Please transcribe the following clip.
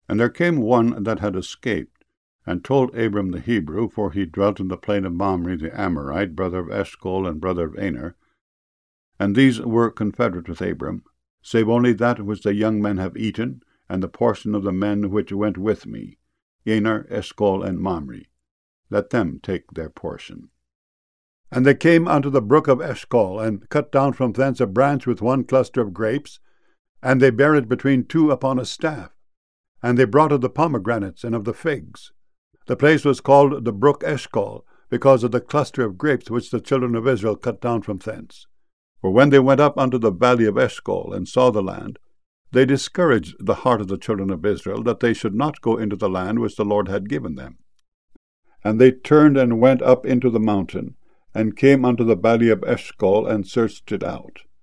And there came one that had escaped, and told Abram the Hebrew, for he dwelt in the plain of Mamre the Amorite, brother of Eshcol and brother of Aner. And these were confederate with Abram, save only that which the young men have eaten, and the portion of the men which went with me, Aner, Eshcol, and Mamre. Let them take their portion. And they came unto the brook of Eshcol, and cut down from thence a branch with one cluster of grapes, and they bare it between two upon a staff. And they brought of the pomegranates and of the figs. The place was called the brook Eshcol, because of the cluster of grapes which the children of Israel cut down from thence. For when they went up unto the valley of Eshcol, and saw the land, they discouraged the heart of the children of Israel, that they should not go into the land which the Lord had given them. And they turned and went up into the mountain, and came unto the valley of Eshcol, and searched it out.